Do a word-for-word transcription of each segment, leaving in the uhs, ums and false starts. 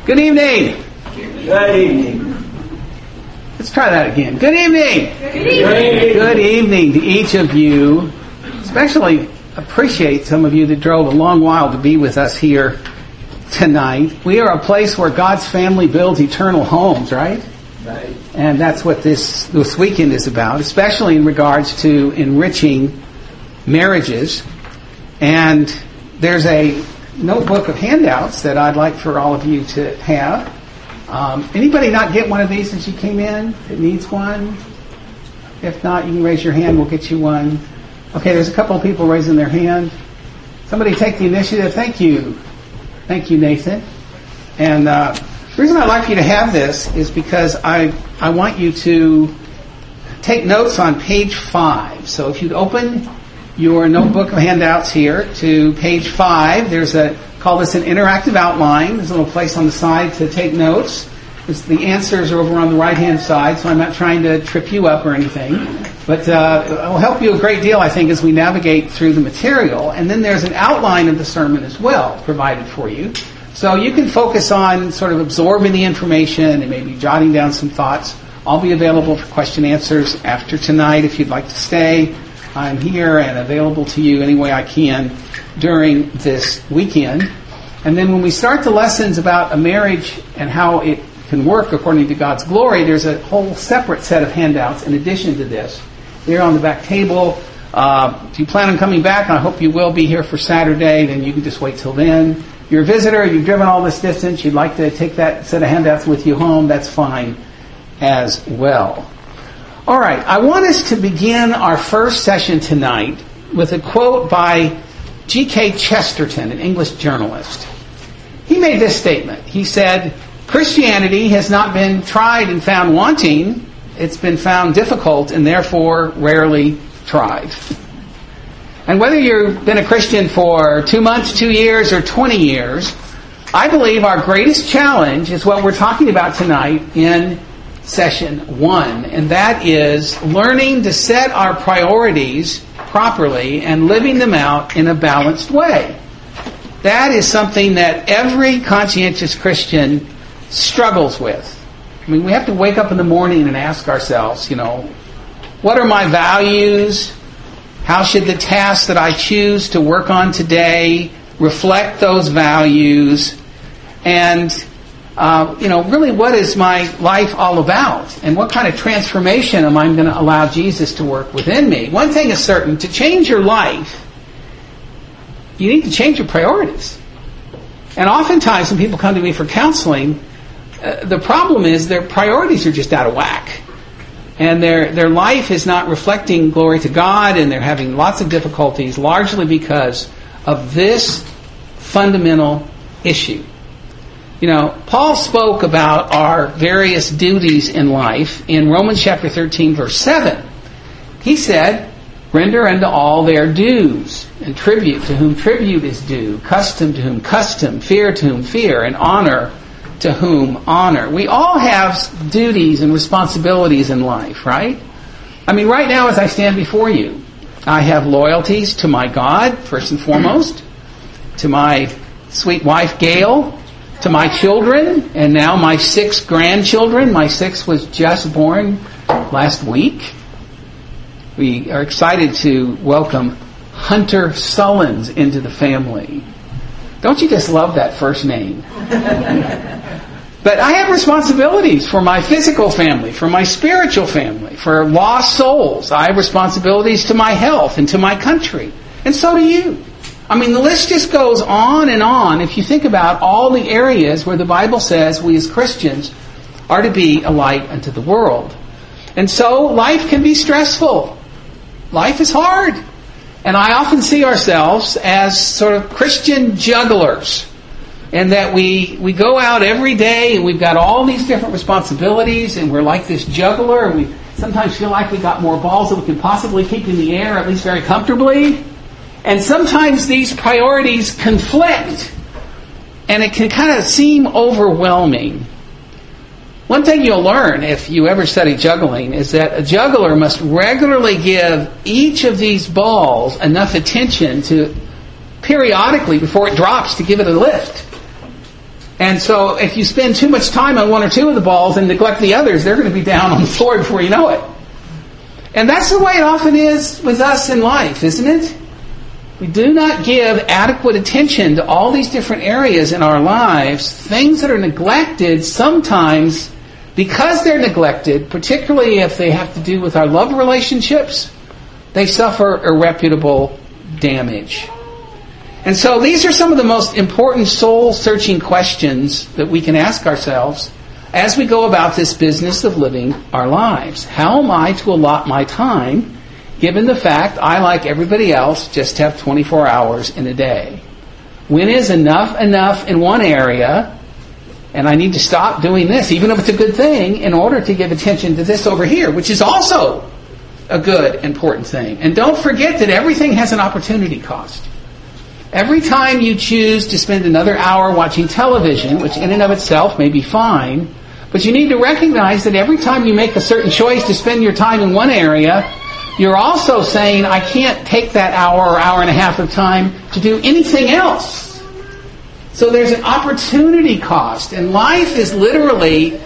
Good evening. Good evening. Let's try that again. Good evening. Good evening. Good evening to each of you. Especially appreciate some of you that drove a long while to be with us here tonight. We are a place where God's family builds eternal homes, right? Right. And that's what this, this weekend is about, especially in regards to enriching marriages. And there's a notebook of handouts that I'd like for all of you to have. Um, anybody not get one of these since you came in that needs one? If not, you can raise your hand. We'll get you one. Okay, there's a couple of people raising their hand. Somebody take the initiative. Thank you. Thank you, Nathan. And uh, the reason I'd like you to have this is because I, I want you to take notes on page five. So if you'd open your notebook of handouts here to page five. There's a, call this an interactive outline. There's a little place on the side to take notes. It's, the answers are over on the right-hand side, so I'm not trying to trip you up or anything. But uh, it will help you a great deal, I think, as we navigate through the material. And then there's an outline of the sermon as well provided for you. So you can focus on sort of absorbing the information and maybe jotting down some thoughts. I'll be available for question answers after tonight if you'd like to stay. I'm here and available to you any way I can during this weekend. And then when we start the lessons about a marriage and how it can work according to God's glory, there's a whole separate set of handouts in addition to this. They're on the back table. Uh, if you plan on coming back, and I hope you will be here for Saturday, then you can just wait till then. If you're a visitor, you've driven all this distance, you'd like to take that set of handouts with you home, that's fine as well. All right, I want us to begin our first session tonight with a quote by G K Chesterton, an English journalist. He made this statement. He said, "Christianity has not been tried and found wanting. It's been found difficult and therefore rarely tried." And whether you've been a Christian for two months, two years, or twenty years, I believe our greatest challenge is what we're talking about tonight in session one, and that is learning to set our priorities properly and living them out in a balanced way. That is something that every conscientious Christian struggles with. I mean, we have to wake up in the morning and ask ourselves, you know, what are my values? How should the tasks that I choose to work on today reflect those values? And Uh, you know, really, what is my life all about? And what kind of transformation am I going to allow Jesus to work within me? One thing is certain, to change your life, you need to change your priorities. And oftentimes when people come to me for counseling, uh, the problem is their priorities are just out of whack. And their their life is not reflecting glory to God, and they're having lots of difficulties, largely because of this fundamental issue. You know, Paul spoke about our various duties in life in Romans chapter thirteen, verse seven. He said, "Render unto all their dues, and tribute to whom tribute is due, custom to whom custom, fear to whom fear, and honor to whom honor." We all have duties and responsibilities in life, right? I mean, right now as I stand before you, I have loyalties to my God, first and foremost, to my sweet wife, Gail, to my children, and now my six grandchildren. My sixth was just born last week. We are excited to welcome Hunter Sullins into the family. Don't you just love that first name? But I have responsibilities for my physical family, for my spiritual family, for lost souls. I have responsibilities to my health and to my country. And so do you. I mean, the list just goes on and on if you think about all the areas where the Bible says we as Christians are to be a light unto the world. And so life can be stressful. Life is hard. And I often see ourselves as sort of Christian jugglers. And that we, we go out every day and we've got all these different responsibilities and we're like this juggler. And we sometimes feel like we've got more balls than we can possibly keep in the air, at least very comfortably. And sometimes these priorities conflict, and it can kind of seem overwhelming. One thing you'll learn if you ever study juggling is that a juggler must regularly give each of these balls enough attention to periodically, before it drops, to give it a lift. And so if you spend too much time on one or two of the balls and neglect the others, they're going to be down on the floor before you know it. And that's the way it often is with us in life, isn't it? We do not give adequate attention to all these different areas in our lives. Things that are neglected sometimes, because they're neglected, particularly if they have to do with our love relationships, they suffer irreparable damage. And so these are some of the most important soul-searching questions that we can ask ourselves as we go about this business of living our lives. How am I to allot my time, given the fact I, like everybody else, just have twenty-four hours in a day? When is enough enough in one area, and I need to stop doing this, even if it's a good thing, in order to give attention to this over here, which is also a good, important thing. And don't forget that everything has an opportunity cost. Every time you choose to spend another hour watching television, which in and of itself may be fine, but you need to recognize that every time you make a certain choice to spend your time in one area, you're also saying, I can't take that hour or hour and a half of time to do anything else. So there's an opportunity cost. And life is literally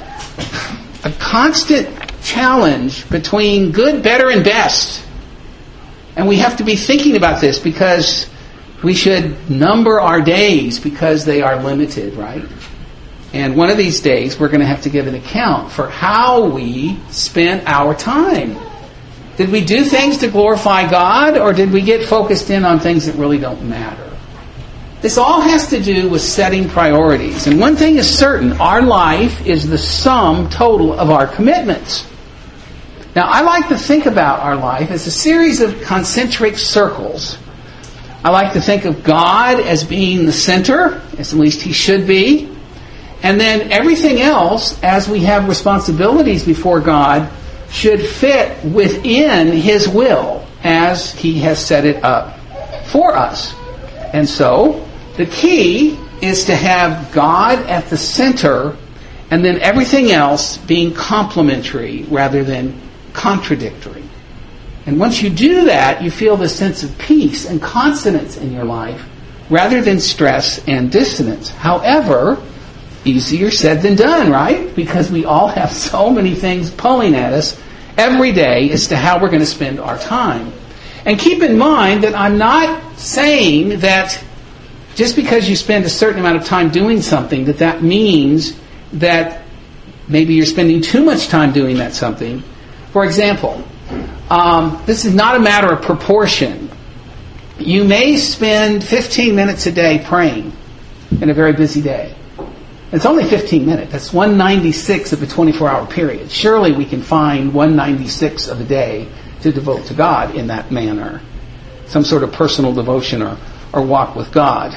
a constant challenge between good, better, and best. And we have to be thinking about this because we should number our days because they are limited, right? And one of these days we're going to have to give an account for how we spent our time. Did we do things to glorify God, or did we get focused in on things that really don't matter? This all has to do with setting priorities. And one thing is certain, our life is the sum total of our commitments. Now, I like to think about our life as a series of concentric circles. I like to think of God as being the center, as at least He should be. And then everything else, as we have responsibilities before God, should fit within His will as He has set it up for us. And so, the key is to have God at the center and then everything else being complementary rather than contradictory. And once you do that, you feel the sense of peace and consonance in your life rather than stress and dissonance. However, easier said than done, right? Because we all have so many things pulling at us every day as to how we're going to spend our time. And keep in mind that I'm not saying that just because you spend a certain amount of time doing something, that that means that maybe you're spending too much time doing that something. For example, um, this is not a matter of proportion. You may spend fifteen minutes a day praying in a very busy day. It's only fifteen minutes. That's one ninety-sixth of a twenty-four hour period. Surely we can find one ninety-sixth of a day to devote to God in that manner. Some sort of personal devotion or, or walk with God.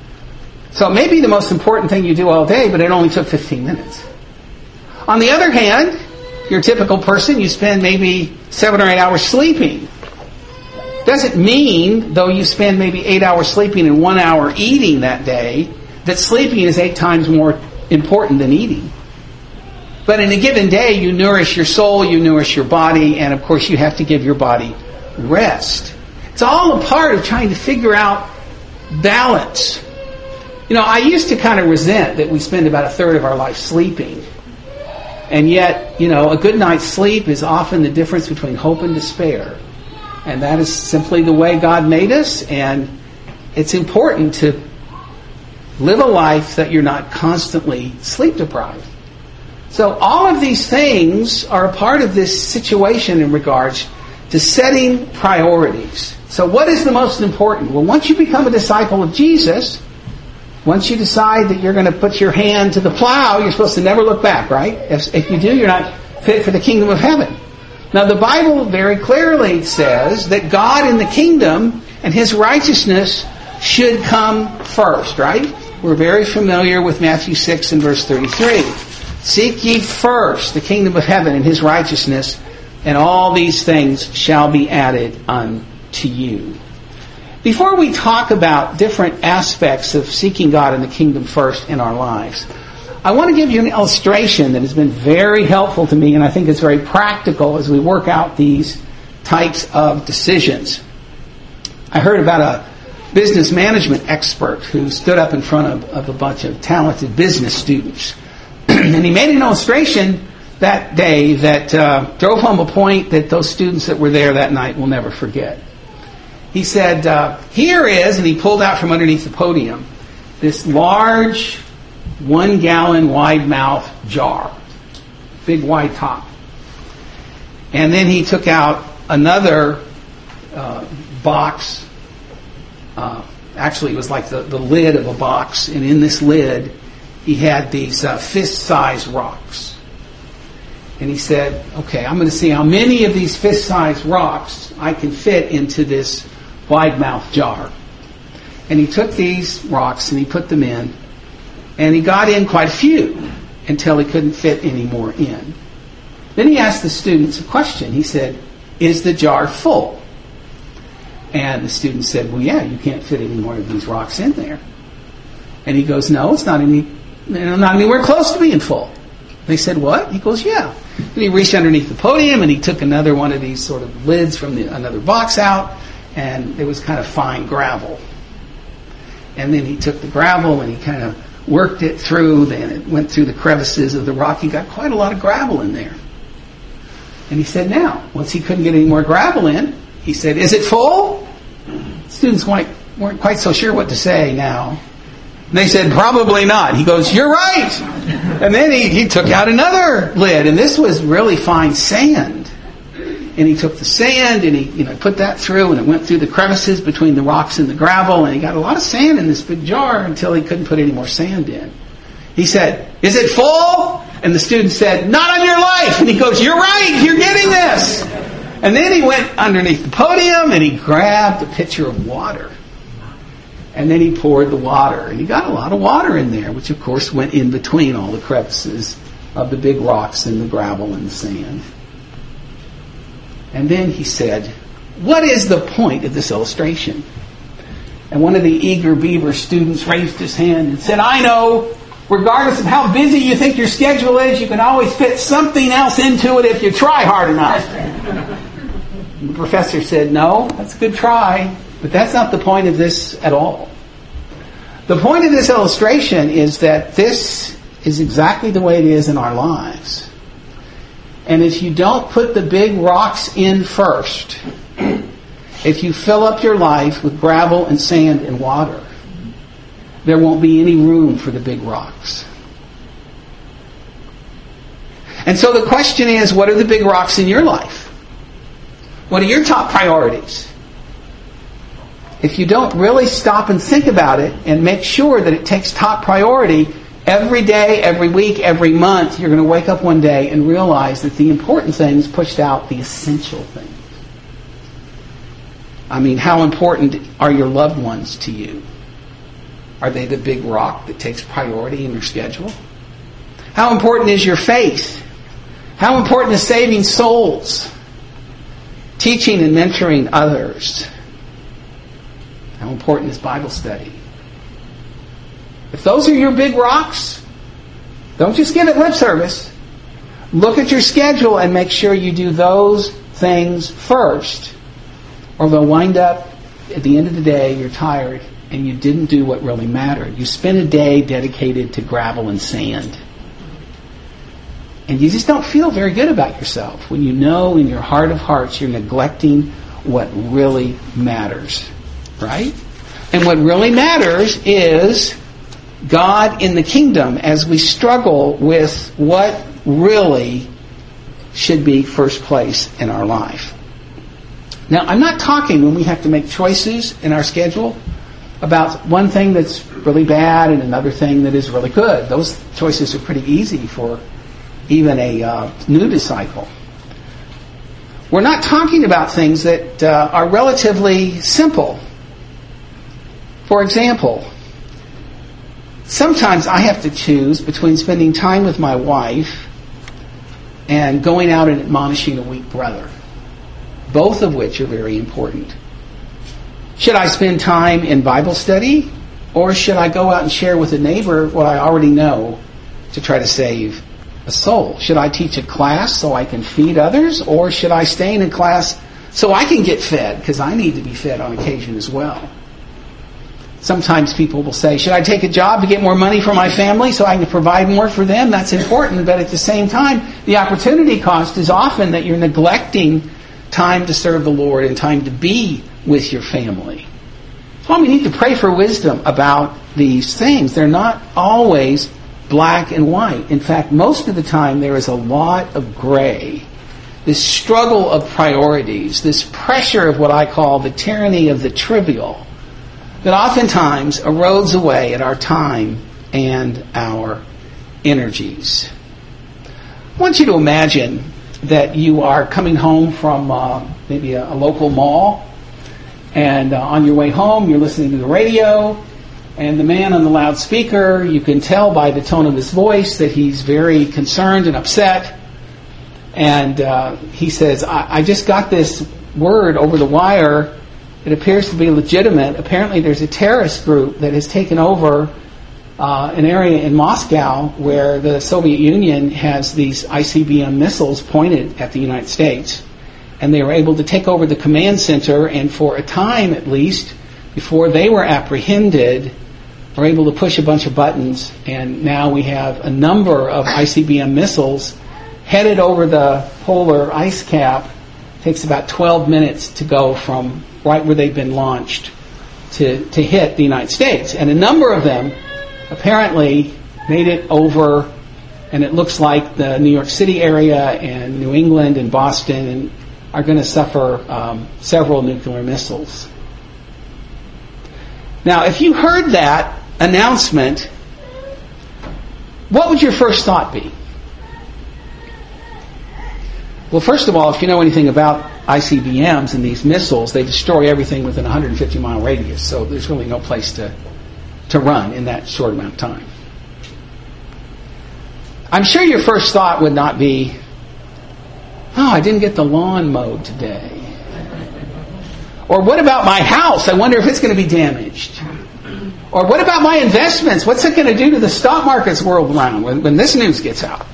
So it may be the most important thing you do all day, but it only took fifteen minutes. On the other hand, if you're a typical person, you spend maybe seven or eight hours sleeping. Doesn't mean, though you spend maybe eight hours sleeping and one hour eating that day, that sleeping is eight times more important than eating. But in a given day, you nourish your soul, you nourish your body, and of course you have to give your body rest. It's all a part of trying to figure out balance. You know, I used to kind of resent that we spend about a third of our life sleeping. And yet, you know, a good night's sleep is often the difference between hope and despair. And that is simply the way God made us, and it's important to live a life that you're not constantly sleep deprived. So all of these things are a part of this situation in regards to setting priorities. So what is the most important? Well, once you become a disciple of Jesus, once you decide that you're going to put your hand to the plow, you're supposed to never look back, right? If, if you do, you're not fit for the kingdom of heaven. Now, the Bible very clearly says that God in the kingdom and His righteousness should come first, right? We're very familiar with Matthew six and verse thirty-three. Seek ye first the kingdom of heaven and His righteousness, and all these things shall be added unto you. Before we talk about different aspects of seeking God and the kingdom first in our lives, I want to give you an illustration that has been very helpful to me, and I think it's very practical as we work out these types of decisions. I heard about a business management expert who stood up in front of, of a bunch of talented business students. And he made an illustration that day that uh, drove home a point that those students that were there that night will never forget. He said, uh, here is, and he pulled out from underneath the podium, this large, one-gallon wide-mouth jar, big wide top. And then he took out another uh, box. Uh, actually, it was like the, the lid of a box, and in this lid, he had these uh, fist-sized rocks. And he said, okay, I'm going to see how many of these fist-sized rocks I can fit into this wide-mouth jar. And he took these rocks and he put them in, and he got in quite a few until he couldn't fit any more in. Then he asked the students a question. He said, is the jar full? And the student said, well, yeah, you can't fit any more of these rocks in there. And he goes, no, it's not any, not anywhere close to being full. They said, what? He goes, yeah. Then he reached underneath the podium and he took another one of these sort of lids from the, another box out, and it was kind of fine gravel. And then he took the gravel and he kind of worked it through, then it went through the crevices of the rock. He got quite a lot of gravel in there. And he said, now, once he couldn't get any more gravel in, he said, is it full? Students weren't, weren't quite so sure what to say now. And they said, probably not. He goes, you're right. And then he, he took out another lid, and this was really fine sand. And he took the sand and he you know put that through, and it went through the crevices between the rocks and the gravel, and he got a lot of sand in this big jar until he couldn't put any more sand in. He said, is it full? And the student said, not on your life. And he goes, you're right, you're getting this. And then he went underneath the podium and he grabbed a pitcher of water. And then he poured the water. And he got a lot of water in there, which of course went in between all the crevices of the big rocks and the gravel and the sand. And then he said, what is the point of this illustration? And one of the eager beaver students raised his hand and said, I know. Regardless of how busy you think your schedule is, you can always fit something else into it if you try hard enough. And the professor said, no, that's a good try, but that's not the point of this at all. The point of this illustration is that this is exactly the way it is in our lives. And if you don't put the big rocks in first, if you fill up your life with gravel and sand and water, there won't be any room for the big rocks. And so the question is, what are the big rocks in your life? What are your top priorities? If you don't really stop and think about it and make sure that it takes top priority, every day, every week, every month, you're going to wake up one day and realize that the important things pushed out the essential things. I mean, how important are your loved ones to you? Are they the big rock that takes priority in your schedule? How important is your faith? How important is saving souls? Teaching and mentoring others? How important is Bible study? If those are your big rocks, don't just give it lip service. Look at your schedule and make sure you do those things first, or they'll wind up at the end of the day you're tired and you didn't do what really mattered. You spent a day dedicated to gravel and sand. And you just don't feel very good about yourself when you know in your heart of hearts you're neglecting what really matters. Right? And what really matters is God in the kingdom as we struggle with what really should be first place in our life. Now, I'm not talking when we have to make choices in our schedule about one thing that's really bad and another thing that is really good. Those choices are pretty easy for even a uh, new disciple. We're not talking about things that uh, are relatively simple. For example, sometimes I have to choose between spending time with my wife and going out and admonishing a weak brother, both of which are very important. Should I spend time in Bible study, or should I go out and share with a neighbor what I already know to try to save a soul? Should I teach a class so I can feed others, or should I stay in a class so I can get fed, because I need to be fed on occasion as well? Sometimes people will say, should I take a job to get more money for my family so I can provide more for them? That's important, but at the same time, the opportunity cost is often that you're neglecting time to serve the Lord and time to be with your family. That's why we need to pray for wisdom about these things. They're not always black and white. In fact, most of the time there is a lot of gray. This struggle of priorities, this pressure of what I call the tyranny of the trivial, that oftentimes erodes away at our time and our energies. I want you to imagine that you are coming home from uh, maybe a, a local mall, and uh, on your way home you're listening to the radio, and the man on the loudspeaker, you can tell by the tone of his voice that he's very concerned and upset. And uh, he says, I, I just got this word over the wire. It appears to be legitimate. Apparently there's a terrorist group that has taken over uh, an area in Moscow where the Soviet Union has these I C B M missiles pointed at the United States. And they were able to take over the command center, and for a time at least, before they were apprehended, were able to push a bunch of buttons. And now we have a number of I C B M missiles headed over the polar ice cap. It takes about twelve minutes to go from right where they've been launched to, to hit the United States. And a number of them apparently made it over, and it looks like the New York City area and New England and Boston and are going to suffer um, several nuclear missiles. Now, if you heard that announcement, what would your first thought be? Well, first of all, if you know anything about I C B Ms and these missiles, they destroy everything within a one hundred fifty mile radius, so there's really no place to, to run in that short amount of time. I'm sure your first thought would not be, oh, I didn't get the lawn mowed today. Or what about my house? I wonder if it's going to be damaged. Or what about my investments? What's it going to do to the stock markets world around when, when this news gets out?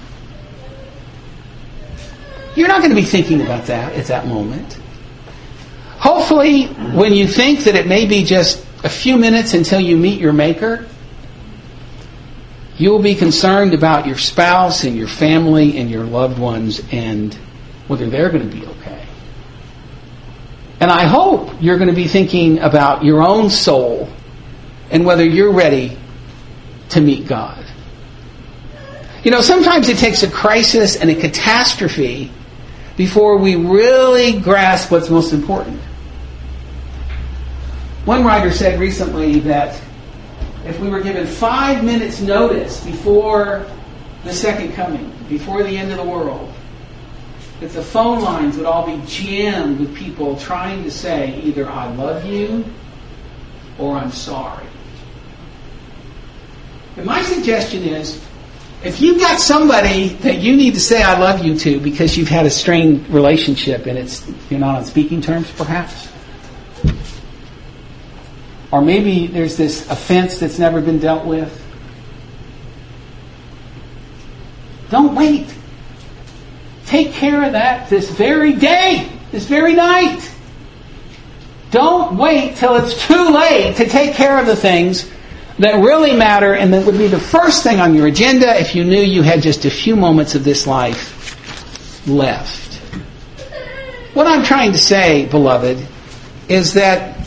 You're not going to be thinking about that at that moment. Hopefully, when you think that it may be just a few minutes until you meet your Maker, you will be concerned about your spouse and your family and your loved ones and whether they're going to be okay. And I hope you're going to be thinking about your own soul and whether you're ready to meet God. You know, sometimes it takes a crisis and a catastrophe before we really grasp what's most important. One writer said recently that if we were given five minutes notice before the second coming, before the end of the world, that the phone lines would all be jammed with people trying to say either I love you or I'm sorry. And my suggestion is, if you've got somebody that you need to say I love you to because you've had a strained relationship and it's you're not on speaking terms perhaps, or maybe there's this offense that's never been dealt with, don't wait. Take care of that this very day, this very night. Don't wait till it's too late to take care of the things that really matter and that would be the first thing on your agenda if you knew you had just a few moments of this life left. What I'm trying to say, beloved, is that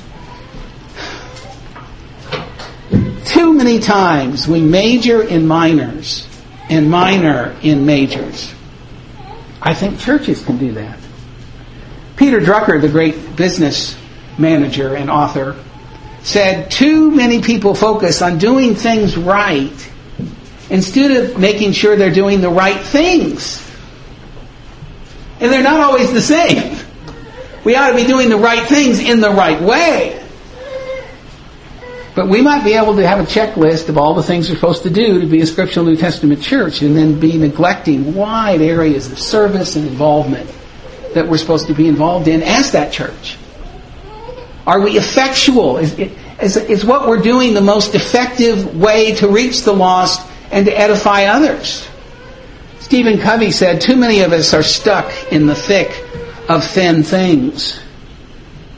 too many times we major in minors and minor in majors. I think churches can do that. Peter Drucker, the great business manager and author, said too many people focus on doing things right instead of making sure they're doing the right things. And they're not always the same. We ought to be doing the right things in the right way. But we might be able to have a checklist of all the things we're supposed to do to be a scriptural New Testament church and then be neglecting wide areas of service and involvement that we're supposed to be involved in as that church. Are we effectual? Is, is, is what we're doing the most effective way to reach the lost and to edify others? Stephen Covey said, too many of us are stuck in the thick of thin things.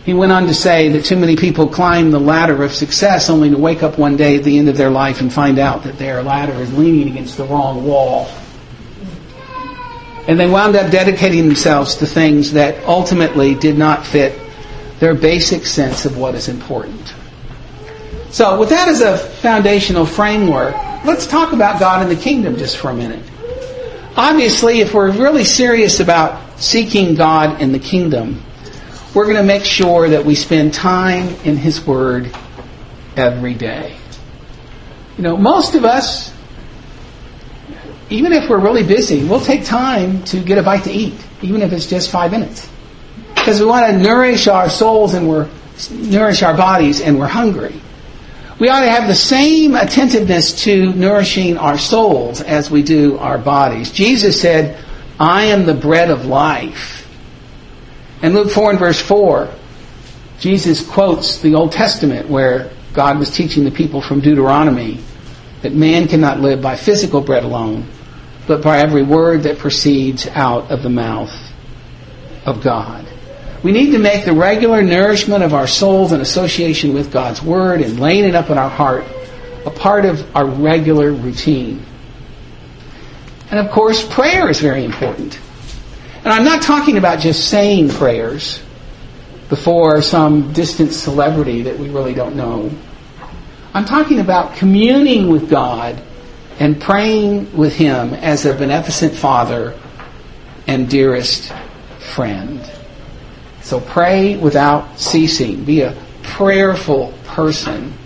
He went on to say that too many people climb the ladder of success only to wake up one day at the end of their life and find out that their ladder is leaning against the wrong wall. And they wound up dedicating themselves to things that ultimately did not fit their basic sense of what is important. So with that as a foundational framework, let's talk about God and the kingdom just for a minute. Obviously, if we're really serious about seeking God and the kingdom, we're going to make sure that we spend time in His Word every day. You know, most of us, even if we're really busy, we'll take time to get a bite to eat, even if it's just five minutes. Because we want to nourish our souls and we're nourish our bodies and we're hungry. We ought to have the same attentiveness to nourishing our souls as we do our bodies. Jesus said, I am the bread of life. In Luke four and verse four, Jesus quotes the Old Testament where God was teaching the people from Deuteronomy that man cannot live by physical bread alone, but by every word that proceeds out of the mouth of God. We need to make the regular nourishment of our souls in association with God's Word and laying it up in our heart a part of our regular routine. And of course, prayer is very important. And I'm not talking about just saying prayers before some distant celebrity that we really don't know. I'm talking about communing with God and praying with Him as a beneficent Father and dearest friend. So pray without ceasing. Be a prayerful person.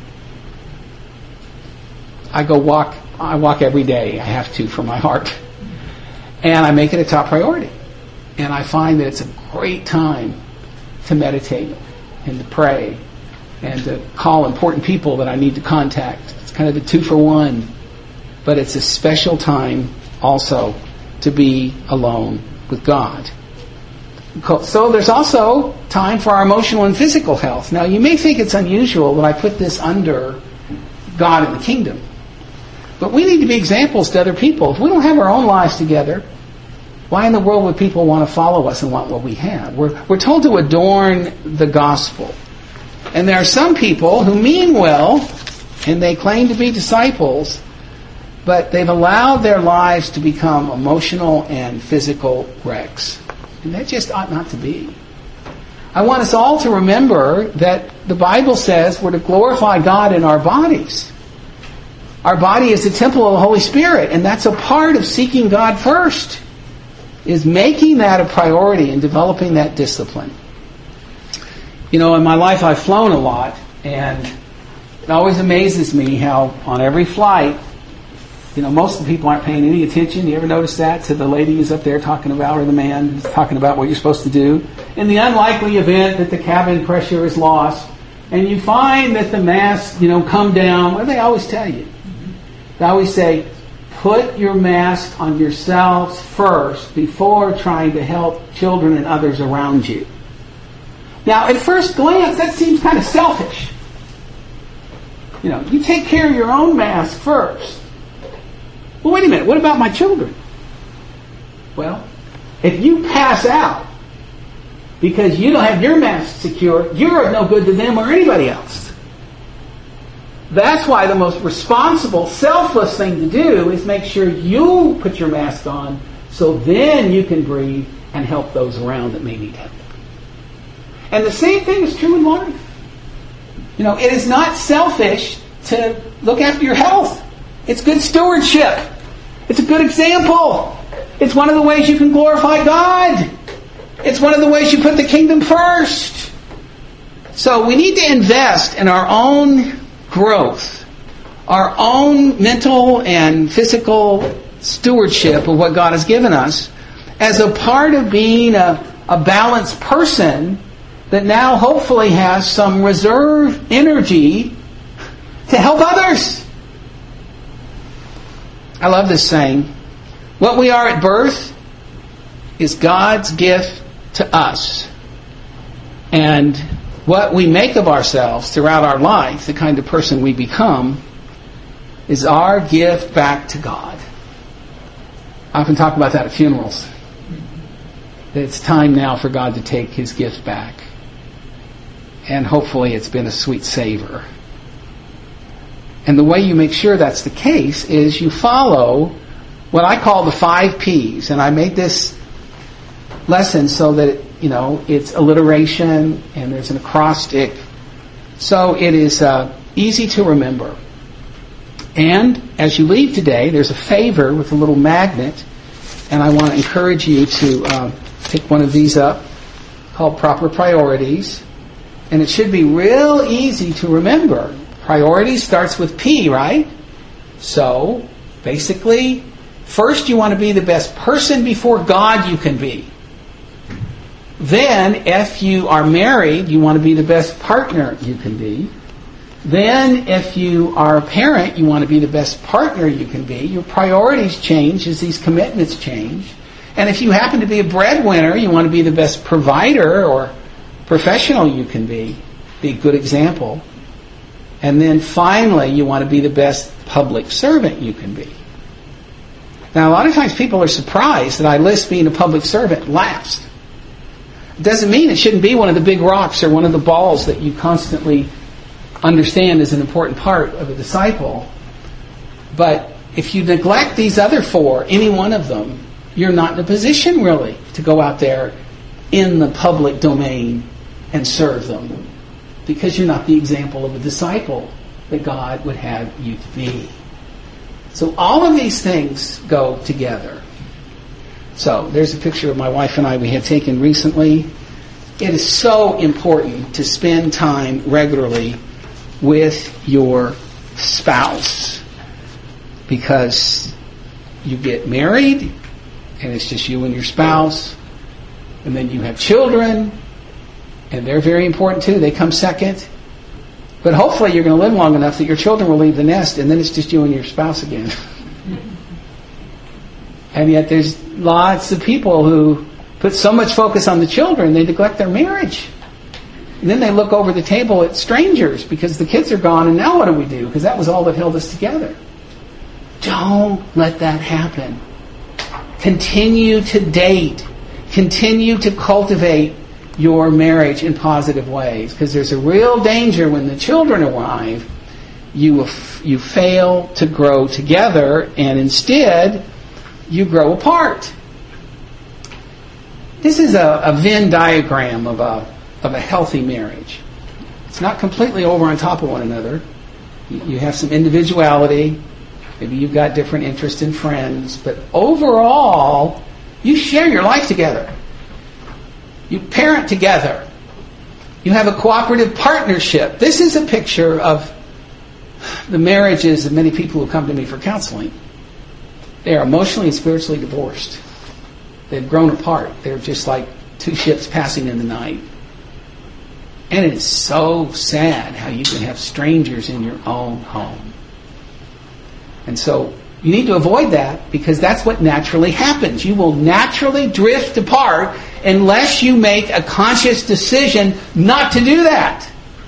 I go walk, I walk every day. I have to for my heart. And I make it a top priority. And I find that it's a great time to meditate and to pray and to call important people that I need to contact. It's kind of a two for one. But it's a special time also to be alone with God. So there's also time for our emotional and physical health. Now, you may think it's unusual that I put this under God and the kingdom. But we need to be examples to other people. If we don't have our own lives together, why in the world would people want to follow us and want what we have? We're, we're told to adorn the gospel. And there are some people who mean well, and they claim to be disciples, but they've allowed their lives to become emotional and physical wrecks. And that just ought not to be. I want us all to remember that the Bible says we're to glorify God in our bodies. Our body is the temple of the Holy Spirit, and that's a part of seeking God first, is making that a priority and developing that discipline. You know, in my life I've flown a lot, and it always amazes me how on every flight, you know, most of the people aren't paying any attention. You ever notice that? To the lady who's up there talking about, or the man who's talking about what you're supposed to do. In the unlikely event that the cabin pressure is lost, and you find that the masks, you know, come down, what do they always tell you? They always say, put your mask on yourselves first before trying to help children and others around you. Now, at first glance, that seems kind of selfish. You know, you take care of your own mask first. Well, wait a minute, what about my children? Well, if you pass out because you don't have your mask secure, you're of no good to them or anybody else. That's why the most responsible, selfless thing to do is make sure you put your mask on so then you can breathe and help those around that may need help. And the same thing is true in life. You know, it is not selfish to look after your health. It's good stewardship. It's a good example. It's one of the ways you can glorify God. It's one of the ways you put the kingdom first. So we need to invest in our own growth, our own mental and physical stewardship of what God has given us as a part of being a, a balanced person that now hopefully has some reserve energy to help others. I love this saying. What we are at birth is God's gift to us. And what we make of ourselves throughout our life, the kind of person we become, is our gift back to God. I often talk about that at funerals. That it's time now for God to take His gift back. and hopefully it's been a sweet savor. And the way you make sure that's the case is you follow what I call the five P's. And I made this lesson so that, you know, it's alliteration and there's an acrostic. So it is uh, easy to remember. And as you leave today, there's a favor with a little magnet. And I want to encourage you to uh, pick one of these up called Proper Priorities. And it should be real easy to remember. Priorities starts with P, right? So, basically, first you want to be the best person before God you can be. Then, if you are married, you want to be the best partner you can be. Then, if you are a parent, you want to be the best partner you can be. Your priorities change as these commitments change. And if you happen to be a breadwinner, you want to be the best provider or professional you can be. Be a good example. And then finally, you want to be the best public servant you can be. Now, a lot of times people are surprised that I list being a public servant last. It doesn't mean it shouldn't be one of the big rocks or one of the balls that you constantly understand is an important part of a disciple. But if you neglect these other four, any one of them, you're not in a position really to go out there in the public domain and serve them. Because you're not the example of a disciple that God would have you to be. So all of these things go together. So there's a picture of my wife and I we had taken recently. It is so important to spend time regularly with your spouse. Because you get married, and it's just you and your spouse. And then you have children. And they're very important too. They come second. But hopefully you're going to live long enough that your children will leave the nest and then it's just you and your spouse again. And yet there's lots of people who put so much focus on the children, they neglect their marriage. And then they look over the table at strangers because the kids are gone and now what do we do? Because that was all that held us together. Don't let that happen. Continue to date. Continue to cultivate your marriage in positive ways, because there's a real danger when the children arrive, you you fail to grow together, and instead you grow apart. This is a, a Venn diagram of a of a healthy marriage. It's not completely over on top of one another. You, you have some individuality. Maybe you've got different interests and friends, but overall, you share your life together. You parent together. You have a cooperative partnership. This is a picture of the marriages of many people who come to me for counseling. They are emotionally and spiritually divorced. They've grown apart. They're just like two ships passing in the night. And it is so sad how you can have strangers in your own home. And so you need to avoid that, because that's what naturally happens. You will naturally drift apart unless you make a conscious decision not to do that.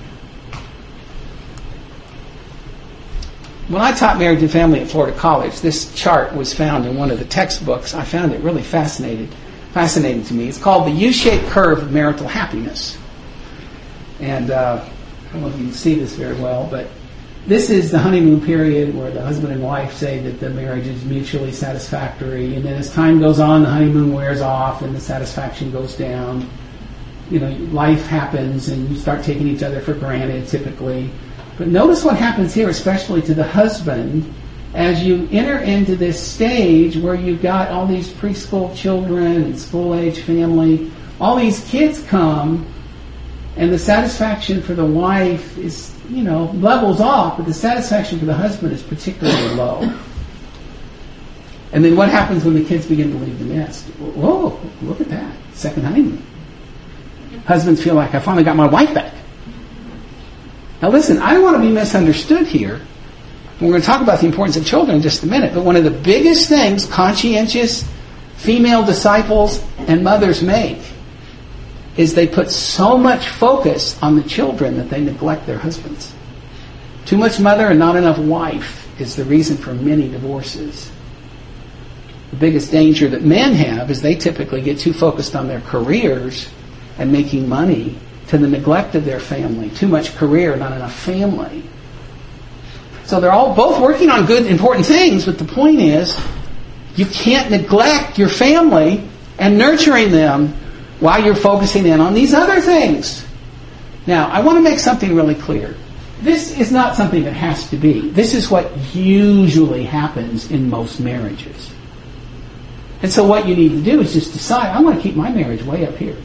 When I taught marriage and family at Florida College, this chart was found in one of the textbooks. I found it really fascinating, fascinating to me. It's called the U-shaped curve of marital happiness. And uh, I don't know if you can see this very well, but this is the honeymoon period where the husband and wife say that the marriage is mutually satisfactory. And then as time goes on, the honeymoon wears off and the satisfaction goes down. You know, life happens and you start taking each other for granted typically. But notice what happens here, especially to the husband, as you enter into this stage where you've got all these preschool children and school-age family. All these kids come, and the satisfaction for the wife is, you know, levels off, but the satisfaction for the husband is particularly low. And then what happens when the kids begin to leave the nest? Whoa, look at that. Second honeymoon. Husbands feel like, I finally got my wife back. Now listen, I don't want to be misunderstood here. We're going to talk about the importance of children in just a minute, but one of the biggest things conscientious female disciples and mothers make is they put so much focus on the children that they neglect their husbands. Too much mother and not enough wife is the reason for many divorces. The biggest danger that men have is they typically get too focused on their careers and making money to the neglect of their family. Too much career, not enough family. So they're all both working on good, important things, but the point is, you can't neglect your family and nurturing them while you're focusing in on these other things. Now, I want to make something really clear. This is not something that has to be. This is what usually happens in most marriages. And so what you need to do is just decide, I want to keep my marriage way up here.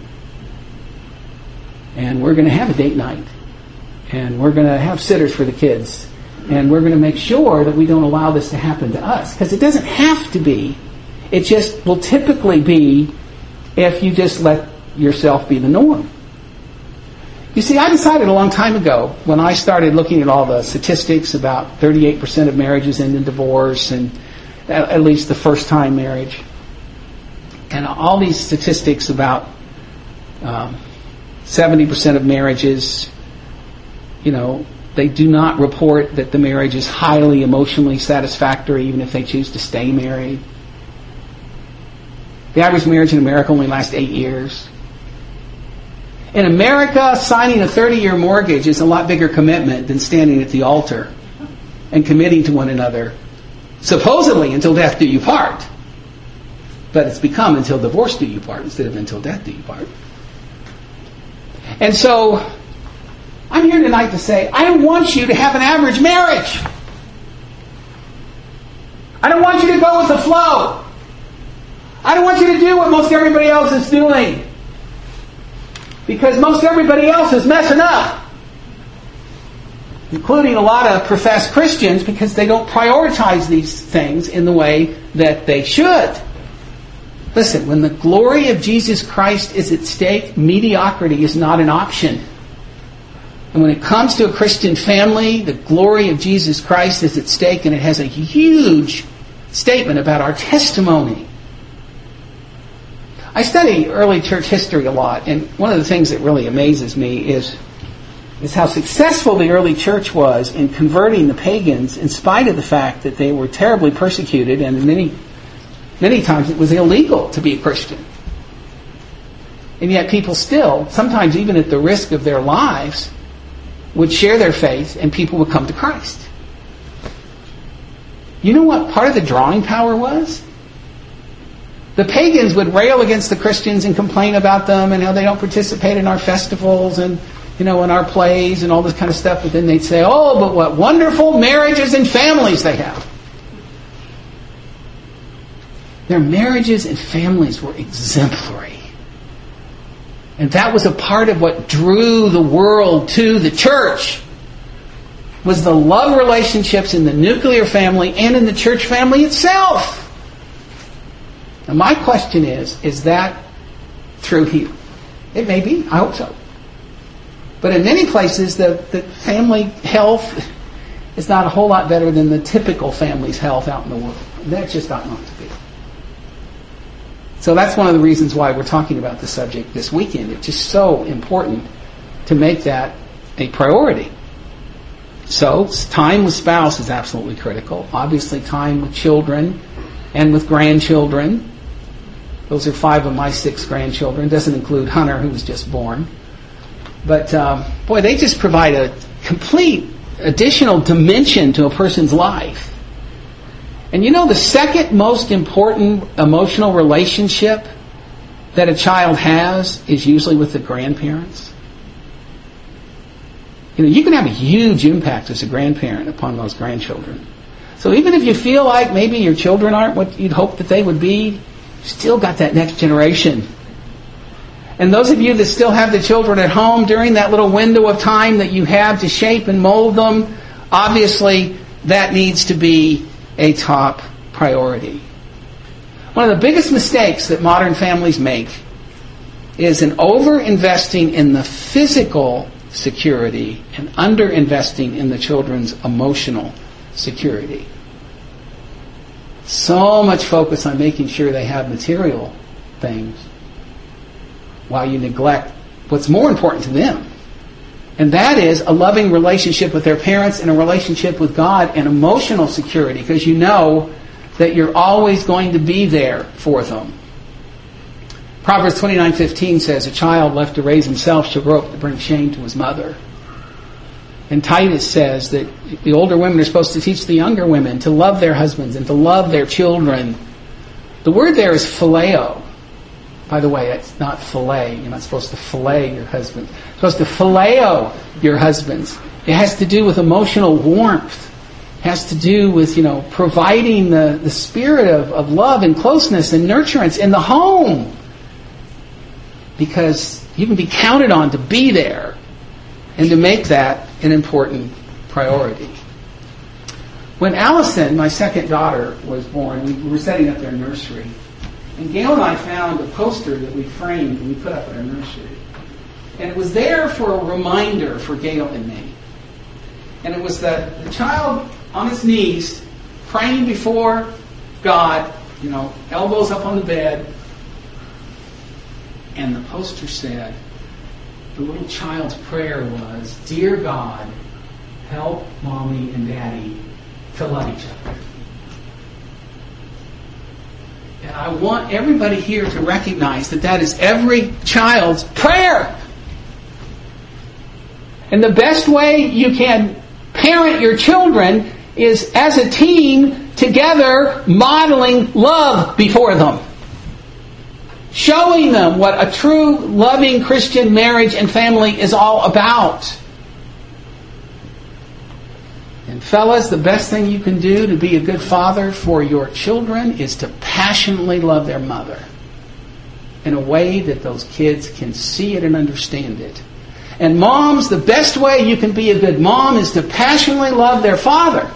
And we're going to have a date night. And we're going to have sitters for the kids. And we're going to make sure that we don't allow this to happen to us. Because it doesn't have to be. It just will typically be if you just let yourself be the norm. You see, I decided a long time ago, when I started looking at all the statistics about thirty-eight percent of marriages end in divorce, and at least the first time marriage, and all these statistics about um, seventy percent of marriages, you know, they do not report that the marriage is highly emotionally satisfactory, even if they choose to stay married. The average marriage in America only lasts eight years. In America, signing a thirty-year mortgage is a lot bigger commitment than standing at the altar and committing to one another, supposedly until death do you part. But it's become until divorce do you part instead of until death do you part. And so, I'm here tonight to say, I don't want you to have an average marriage. I don't want you to go with the flow. I don't want you to do what most everybody else is doing. Because most everybody else is messing up. Including a lot of professed Christians, because they don't prioritize these things in the way that they should. Listen, when the glory of Jesus Christ is at stake, mediocrity is not an option. And when it comes to a Christian family, the glory of Jesus Christ is at stake, and it has a huge statement about our testimony. I study early church history a lot, and one of the things that really amazes me is, is how successful the early church was in converting the pagans, in spite of the fact that they were terribly persecuted, and many, many times it was illegal to be a Christian. And yet people still, sometimes even at the risk of their lives, would share their faith, and people would come to Christ. You know what part of the drawing power was? The pagans would rail against the Christians and complain about them and how they don't participate in our festivals and, you know, in our plays and all this kind of stuff. But then they'd say, oh, but what wonderful marriages and families they have. Their marriages and families were exemplary. And that was a part of what drew the world to the church, was the love relationships in the nuclear family and in the church family itself. Now my question is, is that true here? It may be. I hope so. But in many places, the, the family health is not a whole lot better than the typical family's health out in the world. And that's just not not to be. So that's one of the reasons why we're talking about the subject this weekend. It's just so important to make that a priority. So time with spouse is absolutely critical. Obviously time with children and with grandchildren. Those are five of my six grandchildren. Doesn't include Hunter, who was just born. But, um, boy, they just provide a complete additional dimension to a person's life. And you know, the second most important emotional relationship that a child has is usually with the grandparents. You know, you can have a huge impact as a grandparent upon those grandchildren. So even if you feel like maybe your children aren't what you'd hope that they would be, you've still got that next generation. And those of you that still have the children at home, during that little window of time that you have to shape and mold them, obviously that needs to be a top priority. One of the biggest mistakes that modern families make is an over-investing in the physical security and under-investing in the children's emotional security. So much focus on making sure they have material things while you neglect what's more important to them. And that is a loving relationship with their parents and a relationship with God and emotional security, because you know that you're always going to be there for them. Proverbs twenty-nine fifteen says, a child left to raise himself shall grow up to bring shame to his mother. And Titus says that the older women are supposed to teach the younger women to love their husbands and to love their children. The word there is phileo. By the way, it's not fillet. You're not supposed to fillet your husband. You're supposed to phileo your husbands. It has to do with emotional warmth. It has to do with, you know, providing the, the spirit of, of love and closeness and nurturance in the home. Because you can be counted on to be there and to make that an important priority. When Allison, my second daughter, was born, we were setting up their nursery. And Gail and I found a poster that we framed and we put up at our nursery. And it was there for a reminder for Gail and me. And it was the, the child on his knees, praying before God, you know, elbows up on the bed. And the poster said, the little child's prayer was, Dear God, help Mommy and Daddy to love each other. And I want everybody here to recognize that that is every child's prayer. And the best way you can parent your children is as a team together modeling love before them. Showing them what a true, loving Christian marriage and family is all about. And fellas, the best thing you can do to be a good father for your children is to passionately love their mother in a way that those kids can see it and understand it. And moms, the best way you can be a good mom is to passionately love their father.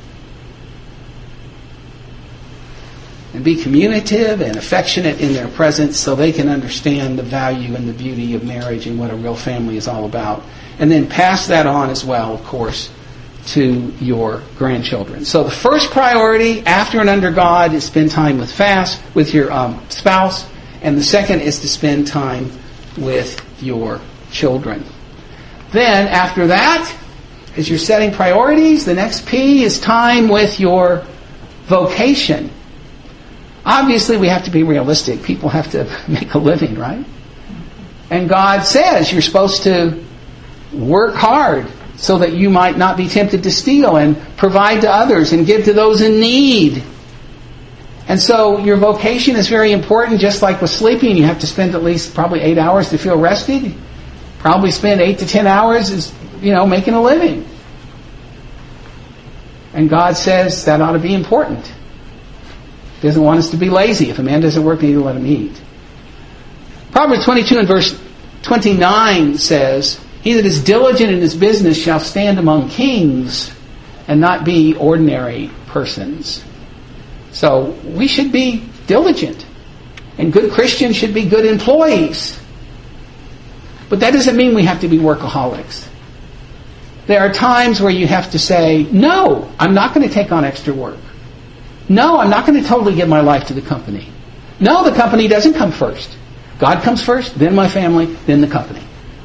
And be communicative and affectionate in their presence so they can understand the value and the beauty of marriage and what a real family is all about. And then pass that on as well, of course, to your grandchildren. So the first priority after and under God is spend time with fast with your um, spouse. And the second is to spend time with your children. Then after that, as you're setting priorities, the next P is time with your vocation. Obviously, we have to be realistic. People have to make a living, right? And God says you're supposed to work hard so that you might not be tempted to steal and provide to others and give to those in need. And so your vocation is very important. Just like with sleeping, you have to spend at least probably eight hours to feel rested. Probably spend eight to ten hours is, you know, making a living. And God says that ought to be important. He doesn't want us to be lazy. If a man doesn't work, we need to let him eat. Proverbs twenty-two and verse twenty-nine says, He that is diligent in his business shall stand among kings and not be ordinary persons. So we should be diligent. And good Christians should be good employees. But that doesn't mean we have to be workaholics. There are times where you have to say, no, I'm not going to take on extra work. No, I'm not going to totally give my life to the company. No, the company doesn't come first. God comes first, then my family, then the company.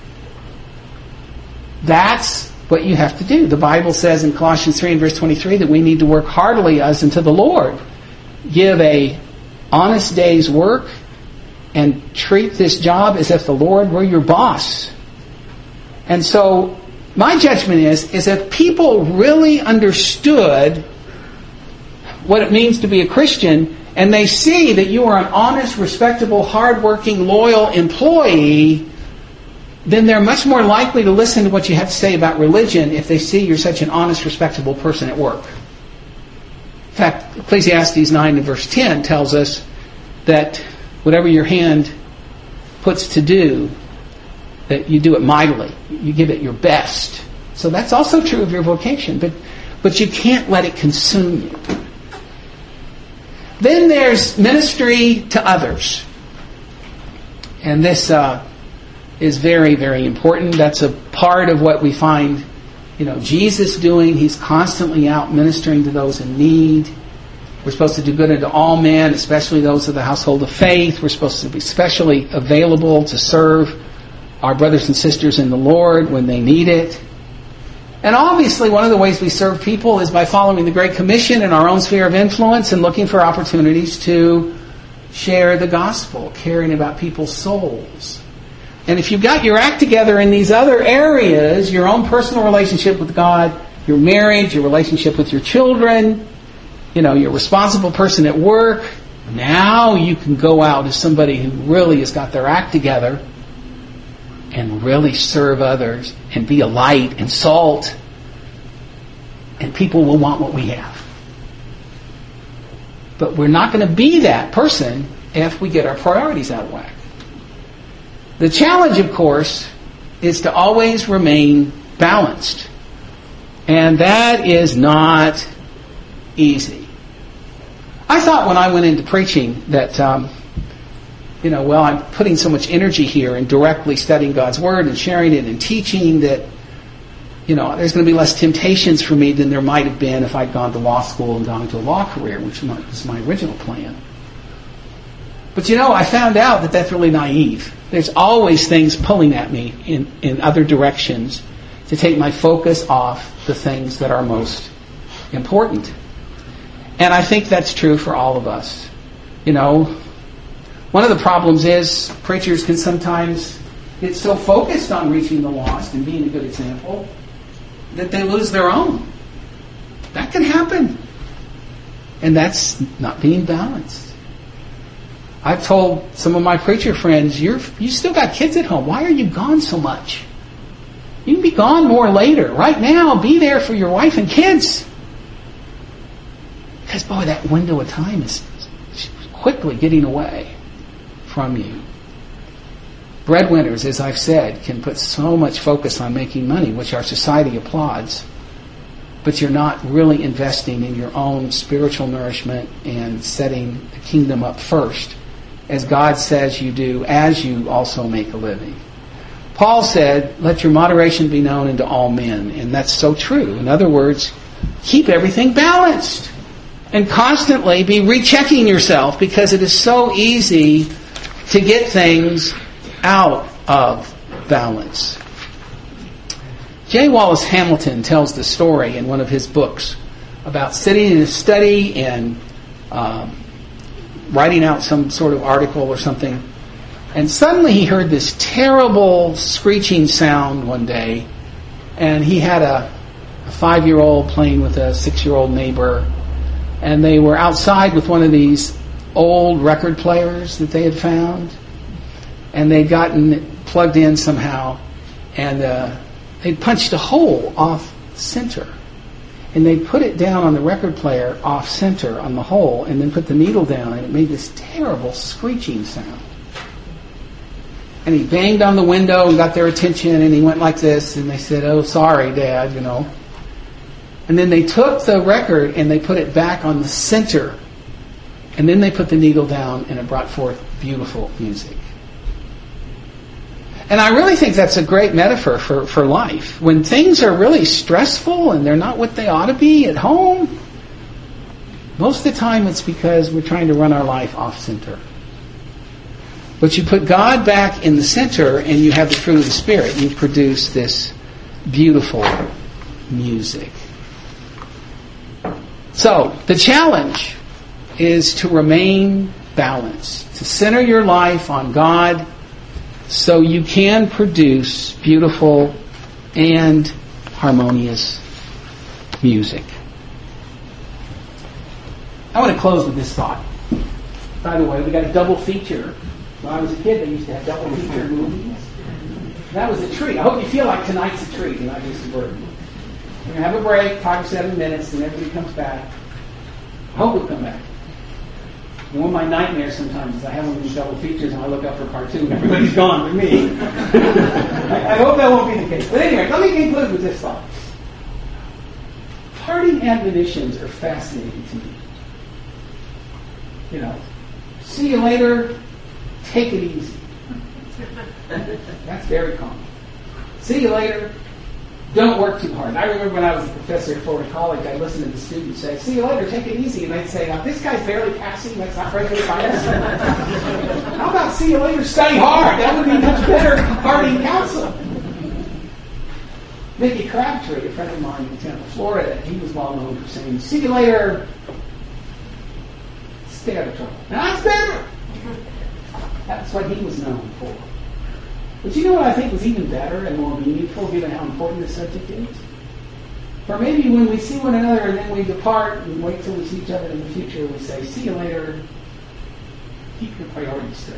That's what you have to do. The Bible says in Colossians three and verse twenty-three that we need to work heartily as unto the Lord. Give a honest day's work and treat this job as if the Lord were your boss. And so my judgment is, is if people really understood what it means to be a Christian, and they see that you are an honest, respectable, hardworking, loyal employee, then they're much more likely to listen to what you have to say about religion if they see you're such an honest, respectable person at work. In fact, Ecclesiastes nine and verse ten tells us that whatever your hand puts to do, that you do it mightily. You give it your best. So that's also true of your vocation, but, but you can't let it consume you. Then there's ministry to others. And this uh, is very, very important. That's a part of what we find, you know, Jesus doing. He's constantly out ministering to those in need. We're supposed to do good unto all men, especially those of the household of faith. We're supposed to be especially available to serve our brothers and sisters in the Lord when they need it. And obviously one of the ways we serve people is by following the Great Commission in our own sphere of influence and looking for opportunities to share the gospel, caring about people's souls. And if you've got your act together in these other areas, your own personal relationship with God, your marriage, your relationship with your children, you know, you're a responsible person at work, now you can go out as somebody who really has got their act together and really serve others and be a light and salt, and people will want what we have. But we're not going to be that person if we get our priorities out of whack. The challenge, of course, is to always remain balanced. And that is not easy. I thought when I went into preaching that, um, you know, well, I'm putting so much energy here in directly studying God's Word and sharing it and teaching that, you know, there's going to be less temptations for me than there might have been if I'd gone to law school and gone to a law career, which was my original plan. But, you know, I found out that that's really naive. There's always things pulling at me in, in other directions to take my focus off the things that are most important. And I think that's true for all of us. You know, one of the problems is preachers can sometimes get so focused on reaching the lost and being a good example that they lose their own. That can happen. And that's not being balanced. I've told some of my preacher friends, you're you still got kids at home. Why are you gone so much? You can be gone more later. Right now, be there for your wife and kids. Because, boy, that window of time is quickly getting away from you. Breadwinners, as I've said, can put so much focus on making money, which our society applauds, but you're not really investing in your own spiritual nourishment and setting the kingdom up first, as God says you do, as you also make a living. Paul said, let your moderation be known unto all men, and that's so true. In other words, keep everything balanced and constantly be rechecking yourself, because it is so easy to get things out of balance. J. Wallace Hamilton tells the story in one of his books about sitting in a study and um, writing out some sort of article or something, and suddenly he heard this terrible screeching sound one day, and he had a, a five-year-old playing with a six-year-old neighbor, and they were outside with one of these old record players that they had found, and they'd gotten it plugged in somehow, and uh, they'd punched a hole off center, and they'd put it down on the record player off center on the hole, and then put the needle down, and it made this terrible screeching sound. And he banged on the window and got their attention, and he went like this, and they said, oh, sorry, Dad, you know. And then they took the record and they put it back on the center, and then they put the needle down, and it brought forth beautiful music. And I really think that's a great metaphor for, for life. When things are really stressful and they're not what they ought to be at home, most of the time it's because we're trying to run our life off center. But you put God back in the center and you have the fruit of the Spirit. You produce this beautiful music. So, the challenge is to remain balanced, to center your life on God so you can produce beautiful and harmonious music. I want to close with this thought. By the way, we got a double feature. When I was a kid, they used to have double feature movies. That was a treat. I hope you feel like tonight's a treat and not just a burden. We're going to have a break, five or seven minutes, and everybody comes back. I hope we'll come back. And one of my nightmares sometimes is I have one of these double features and I look up for part two and everybody's gone but me. I, I hope that won't be the case. But anyway, let me conclude with this thought. Parting admonitions are fascinating to me. You know, see you later, take it easy. That's very common. See you later, don't work too hard. I remember when I was a professor at Florida College, I listened to the students say, see you later, take it easy. And they'd say, now, this guy's barely passing, that's not regular bias. How about see you later, study hard? That would be much better parting counsel. Mickey Crabtree, a friend of mine in Tampa, Florida, he was well known for saying, see you later, stay out of trouble. Now, that's better. That's what he was known for. But you know what I think was even better and more meaningful, given how important this subject is? For maybe when we see one another and then we depart and wait till we see each other in the future, we say, see you later, keep your priorities straight.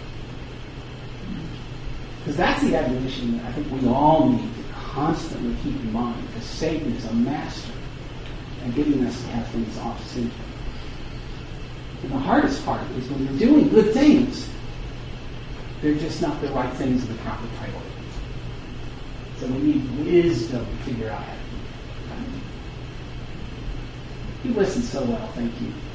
Because that's the admonition that I think we all need to constantly keep in mind, because Satan is a master at getting us to have things off center. And the hardest part is when you're doing good things, they're just not the right things in the proper priority. So we need wisdom to figure out how to do it. You listened so well. Thank you.